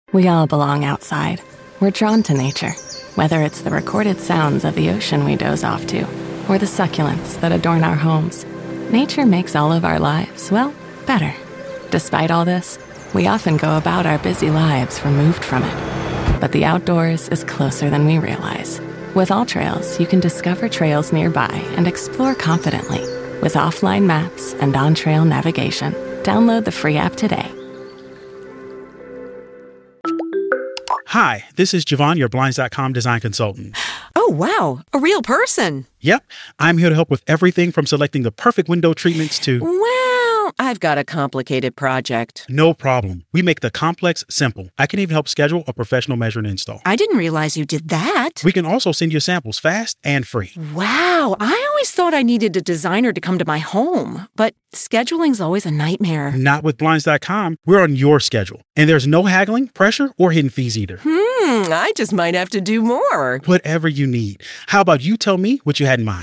We all belong outside. We're drawn to nature, whether it's the recorded sounds of the ocean we doze off to, or the succulents that adorn our homes. Nature makes all of our lives, well, better. Despite all this, we often go about our busy lives removed from it. But the outdoors is closer than we realize. With AllTrails, you can discover trails nearby and explore confidently. With offline maps and on-trail navigation, download the free app today. Hi, this is Javon, your Blinds.com design consultant. Oh, wow. A real person. Yep. I'm here to help with everything from selecting the perfect window treatments to... Well, I've got a complicated project. No problem. We make the complex simple. I can even help schedule a professional measure and install. I didn't realize you did that. We can also send you samples fast and free. Wow. I always thought I needed a designer to come to my home, but scheduling's always a nightmare. Not with Blinds.com. We're on your schedule. And there's no haggling, pressure, or hidden fees either. I just might have to do more. Whatever you need. How about you tell me what you had in mind?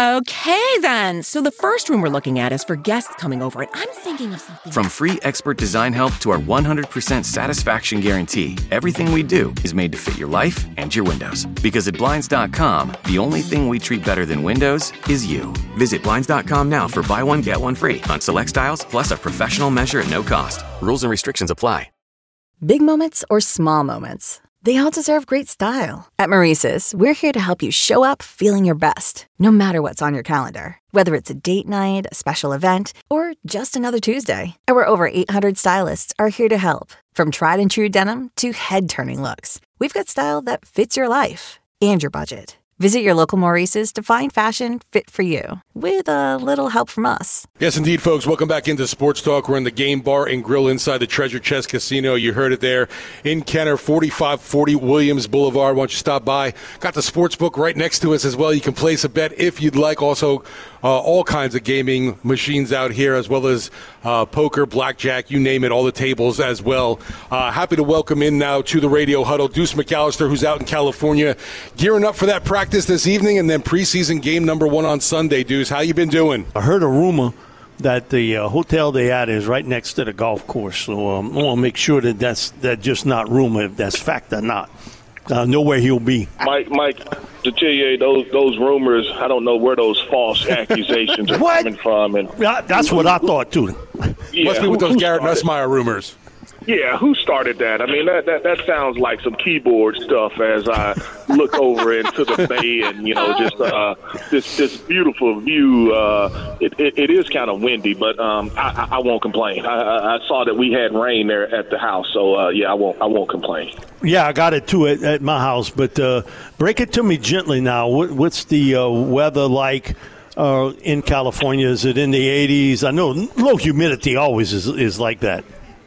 Okay, then. So the first room we're looking at is for guests coming over, and I'm thinking of something... From free expert design help to our 100% satisfaction guarantee, everything we do is made to fit your life and your windows. Because at Blinds.com, the only thing we treat better than windows is you. Visit Blinds.com now for buy one, get one free on select styles, plus a professional measure at no cost. Rules and restrictions apply. Big moments or small moments, they all deserve great style. At Maurice's, we're here to help you show up feeling your best, no matter what's on your calendar. Whether it's a date night, a special event, or just another Tuesday. Our over 800 stylists are here to help. From tried and true denim to head-turning looks, we've got style that fits your life and your budget. Visit your local Maurice's to find fashion fit for you, with a little help from us. Yes, indeed, folks. Welcome back into Sports Talk. We're in the Game Bar and Grill inside the Treasure Chest Casino. You heard it there in Kenner, 4540 Williams Boulevard. Why don't you stop by? Got the sports book right next to us as well. You can place a bet if you'd like. Also, all kinds of gaming machines out here, as well as poker, blackjack, you name it, all the tables as well. Happy to welcome in now to the Radio Huddle Deuce McAllister, who's out in California, gearing up for that practice this evening and then preseason game number 1 on Sunday. Deuce, how you been doing? I heard a rumor that the hotel they at is right next to the golf course, so I want to make sure that that's just not rumor, if that's fact or not. I know where he'll be. Mike, to tell you those rumors, I don't know where those false accusations are coming from. And that's what I thought too. Yeah, must be with those Garrett Nussmeier rumors. Yeah, who started that? I mean, that sounds like some keyboard stuff as I look over into the bay and, just this beautiful view. It is kind of windy, but I won't complain. I saw that we had rain there at the house, so I won't complain. Yeah, I got it too at my house, but break it to me gently now. What's the weather like in California? Is it in the 80s? I know low humidity always is like that.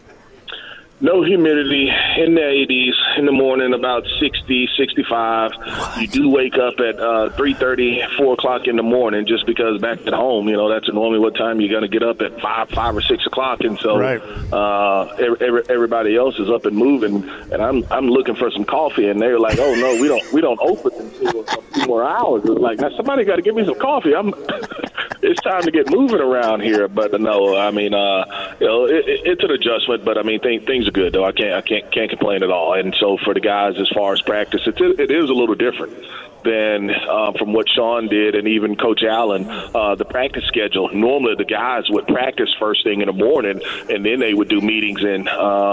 No humidity, in the 80s, in the morning about 60, 65. What? You do wake up at 3:30, 4 o'clock in the morning just because back at home, that's normally what time you're going to get up at 5 or 6 o'clock. And so right. Everybody else is up and moving, and I'm looking for some coffee, and they're like, oh, no, we don't open until a few more hours. It's like, now somebody got to give me some coffee. It's time to get moving around here. But no, I mean, it's an adjustment, but I mean, things are good though. I can't complain at all. And so for the guys, as far as practice, it is a little different than from what Sean did and even Coach Allen. The practice schedule. Normally, the guys would practice first thing in the morning, and then they would do meetings in.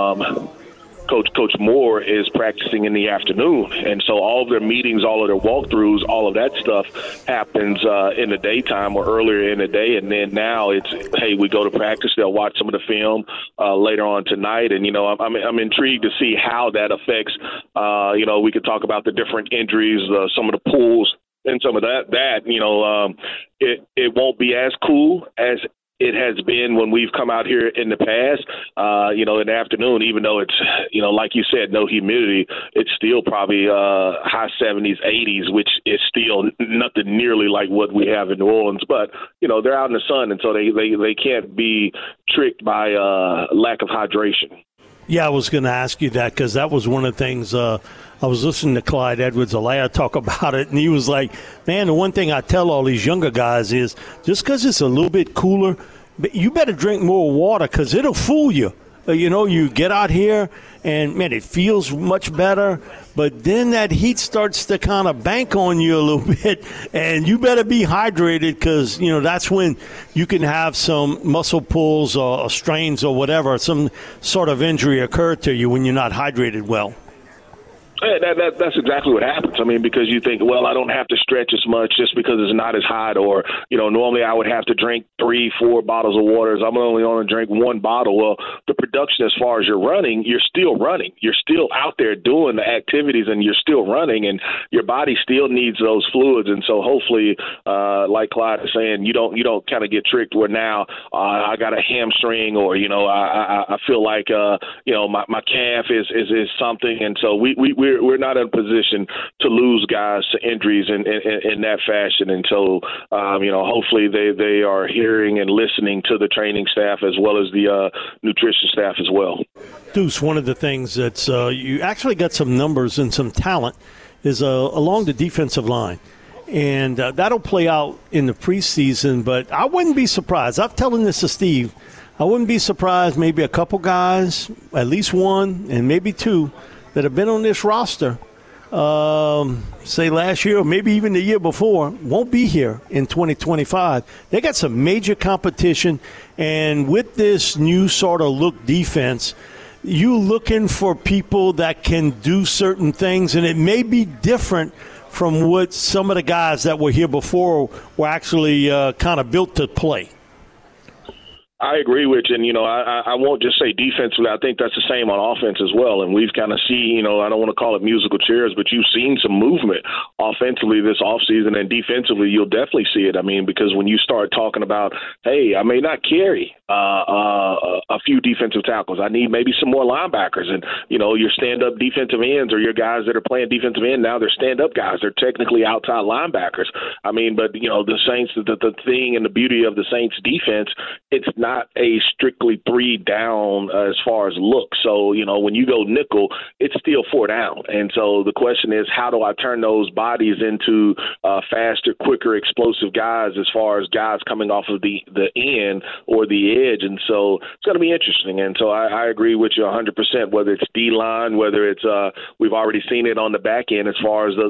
Coach Moore is practicing in the afternoon, and so all of their meetings, all of their walkthroughs, all of that stuff happens in the daytime or earlier in the day. And then now it's, hey, we go to practice. They'll watch some of the film later on tonight, and I'm intrigued to see how that affects. We could talk about the different injuries, some of the pulls, and some of that. It won't be as cool as it has been when we've come out here in the past, in the afternoon, even though it's, like you said, no humidity, it's still probably high 70s, 80s, which is still nothing nearly like what we have in New Orleans. But, they're out in the sun, and so they can't be tricked by lack of hydration. Yeah, I was going to ask you that because that was one of the things I was listening to Clyde Edwards-Helaire talk about it, and he was like, man, the one thing I tell all these younger guys is just because it's a little bit cooler, you better drink more water because it'll fool you. You get out here and, man, it feels much better. But then that heat starts to kind of bank on you a little bit, and you better be hydrated because, that's when you can have some muscle pulls or strains or whatever, some sort of injury occur to you when you're not hydrated well. That's exactly what happens. I mean, because you think, well, I don't have to stretch as much just because it's not as hot, or, normally I would have to drink 3-4 bottles of water. I'm only going to drink 1 bottle. Well, the production as far as you're running, you're still running. You're still out there doing the activities, and you're still running, and your body still needs those fluids. And so hopefully, like Clyde is saying, you don't kind of get tricked where now I got a hamstring, or, I feel like, my calf is something. And so we're not in a position to lose guys to injuries in that fashion. And so, hopefully they are hearing and listening to the training staff as well as the nutrition staff as well. Deuce, one of the things that's you actually got some numbers and some talent is along the defensive line. And that'll play out in the preseason, but I wouldn't be surprised. I'm telling this to Steve. I wouldn't be surprised maybe a couple guys, at least one and maybe two, that have been on this roster, say last year or maybe even the year before, won't be here in 2025. They got some major competition, and with this new sort of look defense, you looking for people that can do certain things, and it may be different from what some of the guys that were here before were actually kind of built to play. I agree with you, and, I won't just say defensively. I think that's the same on offense as well, and we've kind of seen, I don't want to call it musical chairs, but you've seen some movement offensively this offseason, and defensively you'll definitely see it. I mean, because when you start talking about, hey, I may not carry a few defensive tackles. I need maybe some more linebackers, and, your stand-up defensive ends or your guys that are playing defensive end, now they're stand-up guys. They're technically outside linebackers. I mean, but, the Saints, the thing and the beauty of the Saints defense, it's not a strictly 3 down as far as look. So, when you go nickel, it's still 4 down. And so the question is, how do I turn those bodies into faster, quicker, explosive guys as far as guys coming off of the end or the edge? And so it's going to be interesting. And so I agree with you 100%, whether it's D-line, whether it's we've already seen it on the back end as far as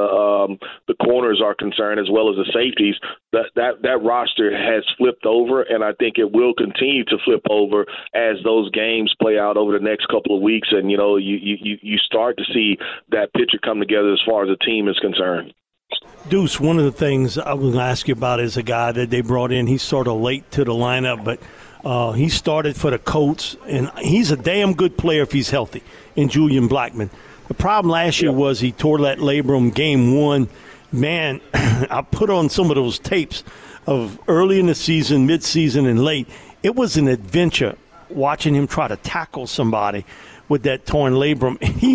the corners are concerned, as well as the safeties. That roster has flipped over, and I think it will continue to flip over as those games play out over the next couple of weeks, and you start to see that picture come together as far as the team is concerned. Deuce, one of the things I was going to ask you about is a guy that they brought in. He's sort of late to the lineup, but he started for the Colts, and he's a damn good player if he's healthy, in Julian Blackmon. The problem last year was he tore that labrum game 1. Man, I put on some of those tapes of early in the season, mid-season, and late. It was an adventure watching him try to tackle somebody with that torn labrum.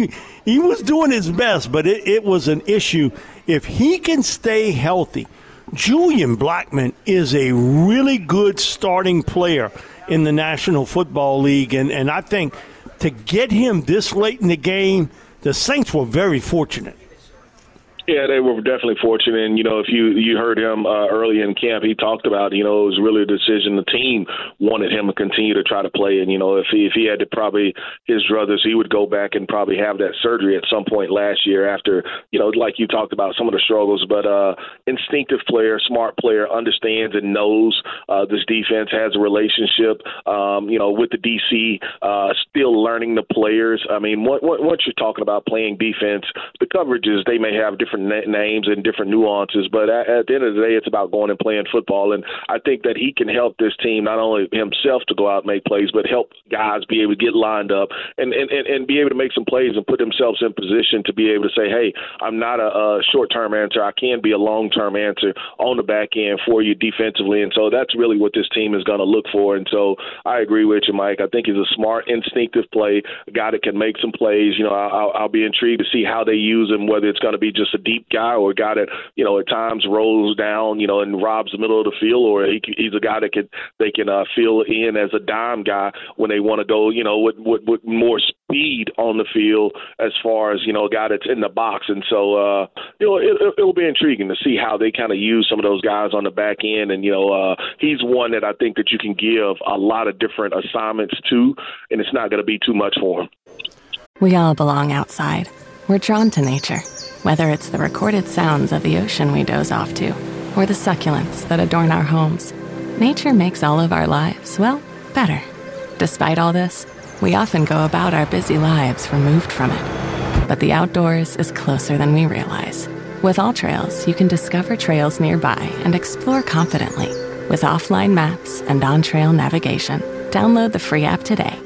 He was doing his best, but it was an issue. If he can stay healthy, Julian Blackmon is a really good starting player in the National Football League, and I think to get him this late in the game, the Saints were very fortunate. Yeah, they were definitely fortunate. And, if you heard him early in camp, he talked about, it was really a decision. The team wanted him to continue to try to play. And, if he had to probably his druthers, he would go back and probably have that surgery at some point last year after, like you talked about, some of the struggles. But instinctive player, smart player, understands and knows this defense, has a relationship, with the DC, still learning the players. I mean, once you're talking about playing defense, the coverages, they may have different names and different nuances, but at the end of the day, it's about going and playing football. And I think that he can help this team, not only himself to go out and make plays, but help guys be able to get lined up and be able to make some plays and put themselves in position to be able to say, hey, I'm not a short-term answer. I can be a long-term answer on the back end for you defensively. And so that's really what this team is going to look for. And so I agree with you, Mike. I think he's a smart, instinctive play, a guy that can make some plays. I'll be intrigued to see how they use him, whether it's going to be just a deep guy or a guy that, at times rolls down, and robs the middle of the field, or he's a guy that they can fill in as a dime guy when they want to go, with more speed on the field as far as, a guy that's in the box. And so, it'll be intriguing to see how they kind of use some of those guys on the back end. And, he's one that I think that you can give a lot of different assignments to, and it's not going to be too much for him. We all belong outside. We're drawn to nature, whether it's the recorded sounds of the ocean we doze off to, or the succulents that adorn our homes. Nature makes all of our lives, well, better. Despite all this, we often go about our busy lives removed from it. But the outdoors is closer than we realize. With AllTrails, you can discover trails nearby and explore confidently. With offline maps and on-trail navigation, download the free app today.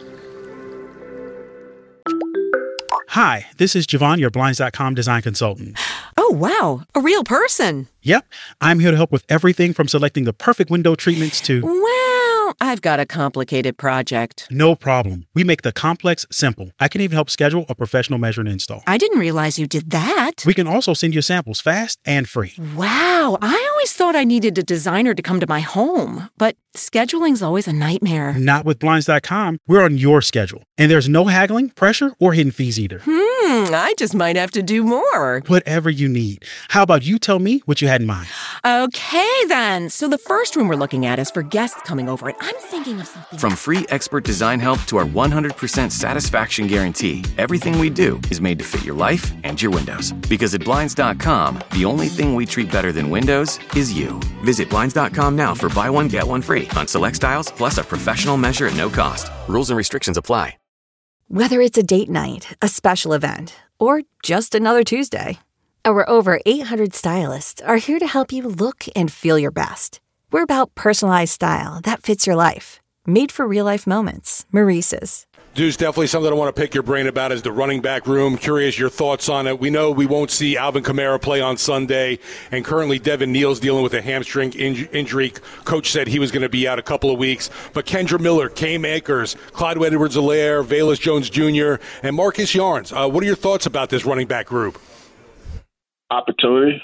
Hi, this is Javon, your Blinds.com design consultant. Oh, wow. A real person. Yep, I'm here to help with everything from selecting the perfect window treatments to... Well, I've got a complicated project. No problem. We make the complex simple. I can even help schedule a professional measure and install. I didn't realize you did that. We can also send you samples fast and free. Wow, I always thought I needed a designer to come to my home, but scheduling's always a nightmare. Not with Blinds.com. We're on your schedule. And there's no haggling, pressure, or hidden fees either. I just might have to do more. Whatever you need. How about you tell me what you had in mind? Okay, then. So the first room we're looking at is for guests coming over, and I'm thinking of something. From free expert design help to our 100% satisfaction guarantee, everything we do is made to fit your life and your windows. Because at Blinds.com, the only thing we treat better than windows is you. Visit Blinds.com now for buy one, get one free on select styles, plus a professional measure at no cost. Rules and restrictions apply. Whether it's a date night, a special event, or just another Tuesday, our over 800 stylists are here to help you look and feel your best. We're about personalized style that fits your life. Made for real-life moments. Maurice's. Deuce, definitely something I want to pick your brain about is the running back room. Curious your thoughts on it. We know we won't see Alvin Kamara play on Sunday, and currently Devin Neal's dealing with a hamstring injury. Coach said he was going to be out a couple of weeks. But Kendra Miller, Cam Akers, Clyde Edwards-Helaire, Velus Jones Jr., and Marcus Yarns. What are your thoughts about this running back group? Opportunity.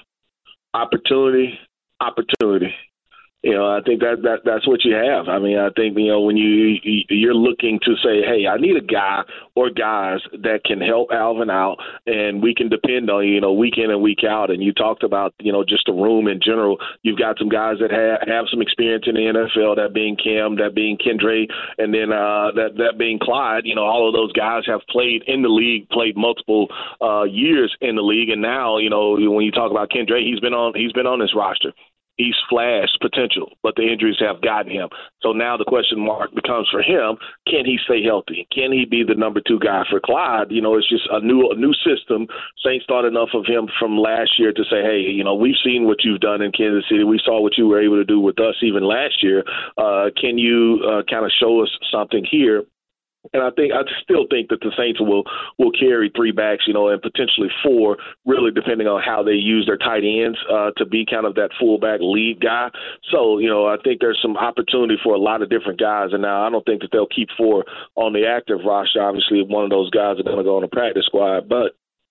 I think that's what you have. I mean, I think, when you're looking to say, hey, I need a guy or guys that can help Alvin out and we can depend on, week in and week out. And you talked about, just the room in general. You've got some guys that have some experience in the NFL, that being Cam, that being Kendre, and then that being Clyde. All of those guys have played in the league, played multiple years in the league. And now, when you talk about Kendre, he's been on this roster. He's flashed potential, but the injuries have gotten him. So now the question mark becomes for him, can he stay healthy? Can he be the number 2 guy? For Clyde, it's just a new system. Saints thought enough of him from last year to say, hey, we've seen what you've done in Kansas City. We saw what you were able to do with us even last year. Can you kind of show us something here? And I still think that the Saints will carry 3 backs, and potentially 4, really depending on how they use their tight ends to be kind of that fullback lead guy. So, I think there's some opportunity for a lot of different guys. And now I don't think that they'll keep 4 on the active roster. Obviously, one of those guys are going to go on the practice squad. But,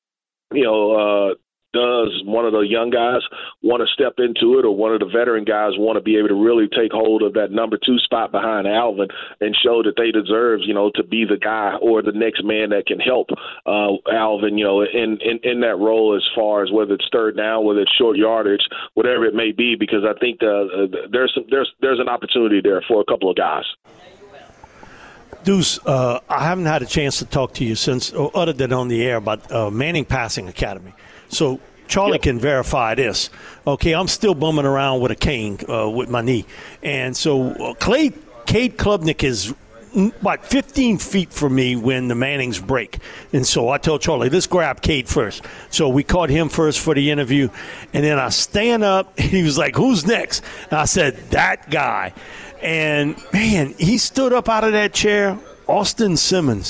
does one of the young guys want to step into it, or one of the veteran guys want to be able to really take hold of that number 2 spot behind Alvin and show that they deserve, to be the guy or the next man that can help Alvin, in that role, as far as whether it's third down, whether it's short yardage, whatever it may be, because I think there's an opportunity there for a couple of guys. Deuce, I haven't had a chance to talk to you since, other than on the air, about Manning Passing Academy. So Charlie can verify this. Okay, I'm still bumming around with a cane with my knee. And so Cade Klubnik is about 15 feet from me when the Mannings break. And so I tell Charlie, let's grab Cade first. So we caught him first for the interview. And then I stand up, and he was like, who's next? And I said, that guy. And, man, he stood up out of that chair, Austin Simmons.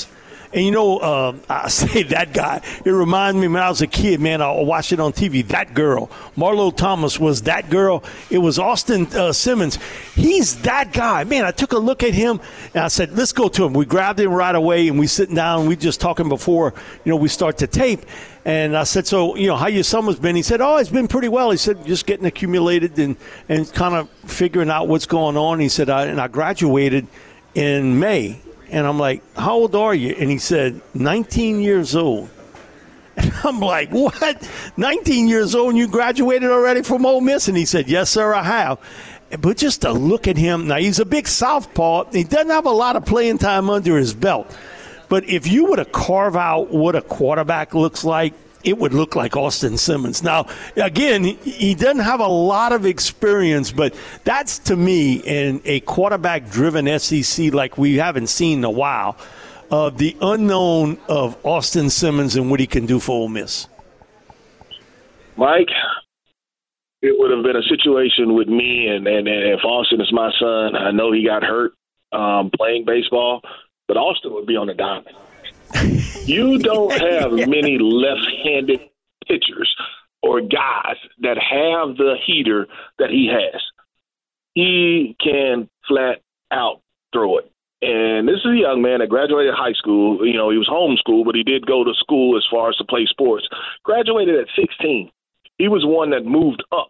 And, I say that guy. It reminds me when I was a kid, man, I watched it on TV. That girl, Marlo Thomas was that girl. It was Austin Simmons. He's that guy. Man, I took a look at him, and I said, let's go to him. We grabbed him right away, and we sitting down. And we just talking before, we start to tape. And I said, so, how your summer's been? He said, oh, it's been pretty well. He said, just getting accumulated and kind of figuring out what's going on. He said, I graduated in May. And I'm like, how old are you? And he said, 19 years old. And I'm like, what? 19 years old and you graduated already from Ole Miss? And he said, yes, sir, I have. But just to look at him, now he's a big southpaw. He doesn't have a lot of playing time under his belt. But if you were to carve out what a quarterback looks like, it would look like Austin Simmons. Now, again, he doesn't have a lot of experience, but that's, to me, in a quarterback-driven SEC like we haven't seen in a while, the unknown of Austin Simmons and what he can do for Ole Miss. Mike, it would have been a situation with me, and if Austin is my son, I know he got hurt playing baseball, but Austin would be on the diamond. You don't have many left-handed pitchers or guys that have the heater that he has. He can flat out throw it. And this is a young man that graduated high school. He was homeschooled, but he did go to school as far as to play sports. Graduated at 16. He was one that moved up,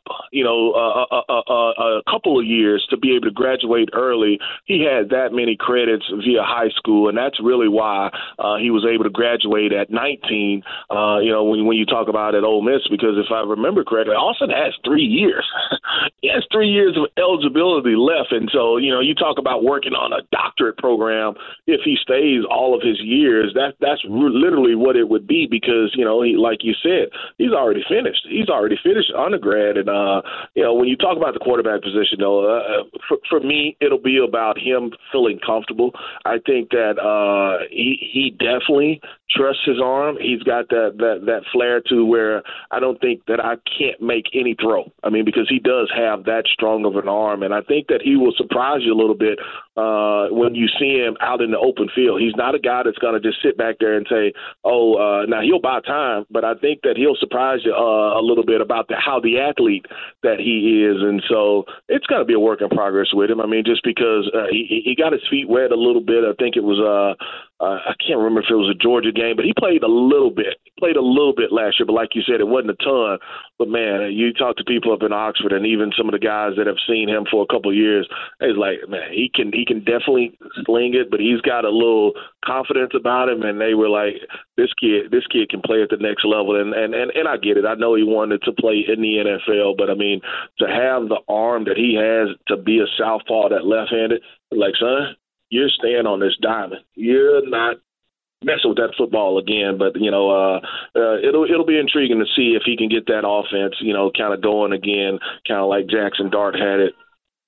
a couple of years to be able to graduate early. He had that many credits via high school, and that's really why he was able to graduate at 19, when you talk about at Ole Miss, because if I remember correctly, Austin has 3 years. He has 3 years of eligibility left, and so, you talk about working on a doctorate program if he stays all of his years. That's literally what it would be because, he, like you said, he's already finished. He's already finished undergrad. And, when you talk about the quarterback position, though, for me, it'll be about him feeling comfortable. I think that he definitely trusts his arm. He's got that flair to where I don't think that I can't make any throw. I mean, because he does have that strong of an arm. And I think that he will surprise you a little bit when you see him out in the open field. He's not a guy that's going to just sit back there and say, now he'll buy time, but I think that he'll surprise you a little bit about how the athlete that he is. And so it's going to be a work in progress with him. I mean, just because he got his feet wet a little bit. I think it was I can't remember if it was a Georgia game, but he played a little bit. Last year, but like you said, it wasn't a ton. But, man, you talk to people up in Oxford and even some of the guys that have seen him for a couple of years, it's like, man, he can definitely sling it, but he's got a little confidence about him, and they were like, this kid can play at the next level. And I get it. I know he wanted to play in the NFL, but, I mean, to have the arm that he has to be a southpaw that left-handed, like, son, you're staying on this diamond. You're not messing with that football again. But, it'll be intriguing to see if he can get that offense, kind of going again, kind of like Jackson Dart had it.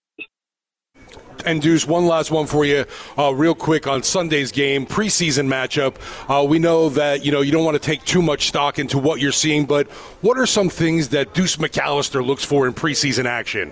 And Deuce, one last one for you real quick on Sunday's game, preseason matchup. We know that, you don't want to take too much stock into what you're seeing, but what are some things that Deuce McAllister looks for in preseason action?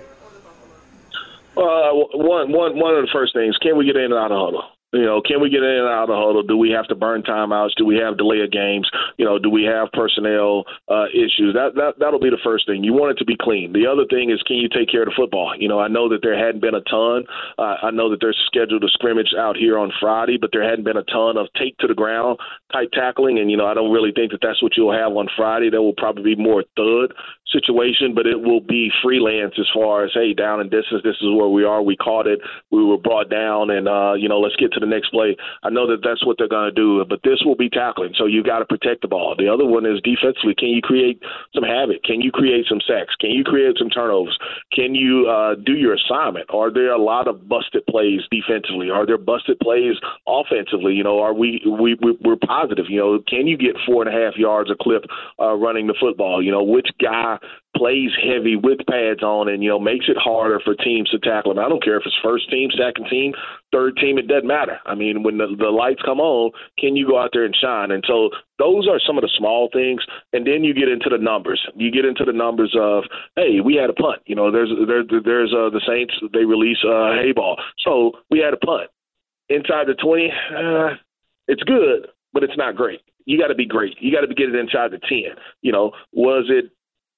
One of the first things, can we get in and out of huddle? Can we get in and out of the huddle? Do we have to burn timeouts? Do we have delay of games? Do we have personnel issues? That'll be the first thing. You want it to be clean. The other thing is, can you take care of the football? I know that there hadn't been a ton. I know that there's scheduled a scrimmage out here on Friday, but there hadn't been a ton of take to the ground type tackling. And, I don't really think that that's what you'll have on Friday. There will probably be more thud situation, but it will be freelance as far as, hey, down and distance, this is where we are. We caught it. We were brought down, and, let's get to the next play. I know that that's what they're going to do, but this will be tackling, so you got to protect the ball. The other one is defensively. Can you create some havoc? Can you create some sacks? Can you create some turnovers? Can you do your assignment? Are there a lot of busted plays defensively? Are there busted plays offensively? Are we're positive? Can you get 4.5 yards a clip running the football? Which guy plays heavy with pads on and, makes it harder for teams to tackle him? I don't care if it's first team, second team, third team, it doesn't matter. I mean, when the lights come on, can you go out there and shine? And so those are some of the small things. And then you get into the numbers. You get into the numbers of, hey, we had a punt. There's the Saints, they release hay ball. So we had a punt. Inside the 20, it's good, but it's not great. You got to be great. You got to get it inside the 10. Was it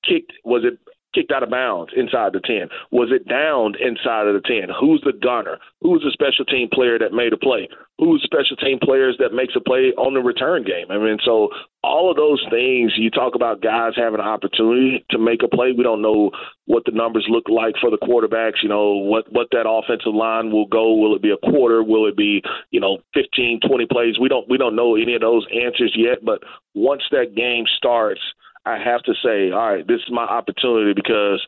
kicked out of bounds inside the 10? Was it downed inside of the 10? Who's the gunner? Who's the special team player that made a play? Who's special team players that makes a play on the return game? So all of those things, you talk about guys having an opportunity to make a play. We don't know what the numbers look like for the quarterbacks, what that offensive line will go. Will it be a quarter? Will it be, 15, 20 plays? We don't know any of those answers yet, but once that game starts, I have to say, all right, this is my opportunity because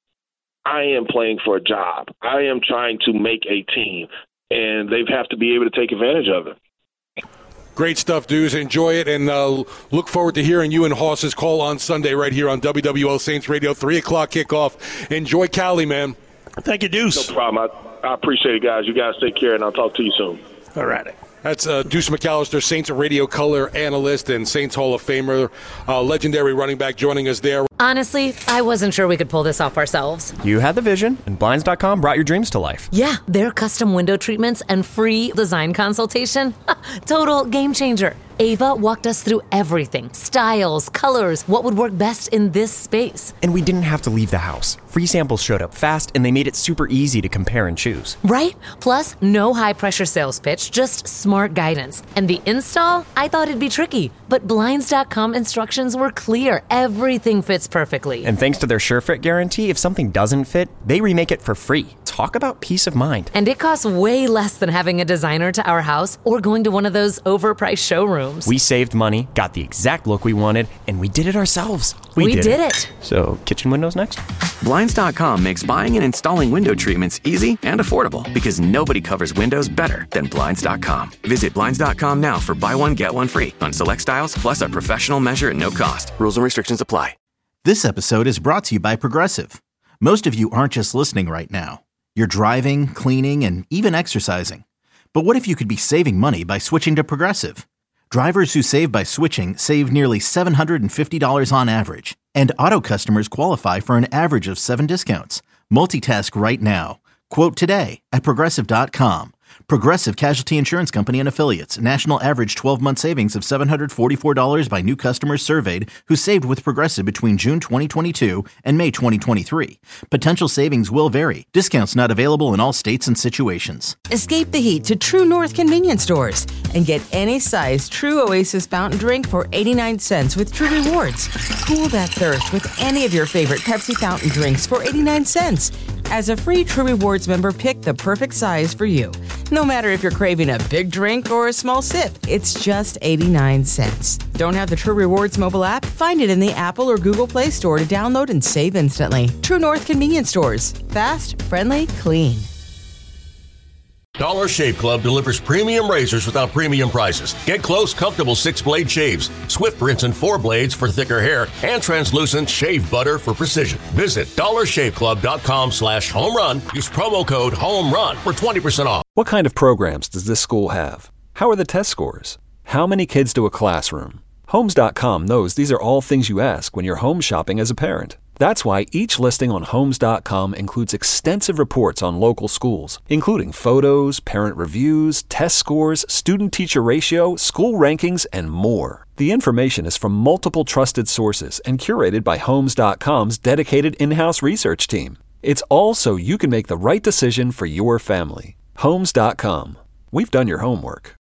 I am playing for a job. I am trying to make a team, and they have to be able to take advantage of it. Great stuff, Deuce. Enjoy it, and look forward to hearing you and Hoss's call on Sunday right here on WWL Saints Radio, 3 o'clock kickoff. Enjoy Cali, man. Thank you, Deuce. No problem. I appreciate it, guys. You guys take care, and I'll talk to you soon. All right. That's Deuce McAllister, Saints radio color analyst and Saints Hall of Famer, legendary running back joining us there. Honestly, I wasn't sure we could pull this off ourselves. You had the vision, and Blinds.com brought your dreams to life. Yeah, their custom window treatments and free design consultation. Total game changer. Ava walked us through everything. Styles, colors, what would work best in this space. And we didn't have to leave the house. Free samples showed up fast, and they made it super easy to compare and choose. Right? Plus, no high-pressure sales pitch, just smart guidance. And the install? I thought it'd be tricky, but Blinds.com instructions were clear. Everything fits perfectly. And thanks to their SureFit guarantee, if something doesn't fit, they remake it for free. Talk about peace of mind. And it costs way less than having a designer to our house or going to one of those overpriced showrooms. We saved money, got the exact look we wanted, and we did it ourselves. We did it. So, kitchen windows next? Blinds.com makes buying and installing window treatments easy and affordable because nobody covers windows better than Blinds.com. Visit Blinds.com now for buy one, get one free on select styles, plus a professional measure at no cost. Rules and restrictions apply. This episode is brought to you by Progressive. Most of you aren't just listening right now. You're driving, cleaning, and even exercising. But what if you could be saving money by switching to Progressive? Drivers who save by switching save nearly $750 on average. And auto customers qualify for an average of 7 discounts. Multitask right now. Quote today at Progressive.com. Progressive Casualty Insurance Company and Affiliates. National average 12-month savings of $744 by new customers surveyed who saved with Progressive between June 2022 and May 2023. Potential savings will vary. Discounts not available in all states and situations. Escape the heat to True North convenience stores and get any size True Oasis fountain drink for 89 cents with True Rewards. Cool that thirst with any of your favorite Pepsi fountain drinks for 89 cents. As a free True Rewards member, pick the perfect size for you. No matter if you're craving a big drink or a small sip, it's just 89 cents. Don't have the True Rewards mobile app? Find it in the Apple or Google Play Store to download and save instantly. True North convenience stores. Fast, friendly, clean. Dollar Shave Club delivers premium razors without premium prices. Get close, comfortable 6-blade shaves, swift rinse and 4 blades for thicker hair, and translucent shave butter for precision. Visit dollarshaveclub.com/homerun. Use promo code HOMERUN for 20% off. What kind of programs does this school have? How are the test scores? How many kids do a classroom? Homes.com knows these are all things you ask when you're home shopping as a parent. That's why each listing on Homes.com includes extensive reports on local schools, including photos, parent reviews, test scores, student-teacher ratio, school rankings, and more. The information is from multiple trusted sources and curated by Homes.com's dedicated in-house research team. It's all so you can make the right decision for your family. Homes.com. We've done your homework.